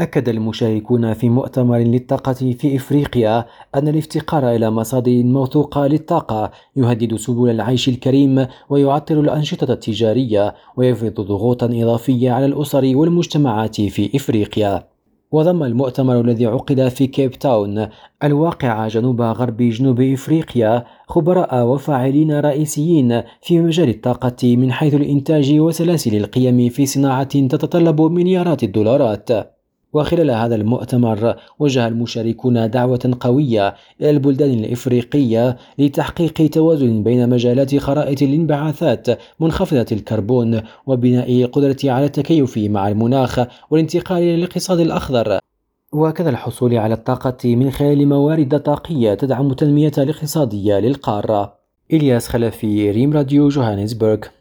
أكد المشاركون في مؤتمر للطاقة في إفريقيا أن الافتقار إلى مصادر موثوقة للطاقة يهدد سبل العيش الكريم ويعطل الأنشطة التجارية ويفرض ضغوطا إضافية على الأسر والمجتمعات في إفريقيا. وضم المؤتمر الذي عقد في كيب تاون الواقع جنوب غرب جنوب إفريقيا خبراء وفاعلين رئيسيين في مجال الطاقة من حيث الإنتاج وسلاسل القيم في صناعة تتطلب مليارات الدولارات. وخلال هذا المؤتمر وجه المشاركون دعوة قوية إلى البلدان الإفريقية لتحقيق توازن بين مجالات خرائط الانبعاثات منخفضة الكربون وبناء قدرة على التكيف مع المناخ والانتقال إلى الاقتصاد الأخضر، وكذا الحصول على الطاقة من خلال موارد طاقية تدعم التنمية الاقتصادية للقارة. إلياس خلفي، ريم راديو، جوهانسبرغ.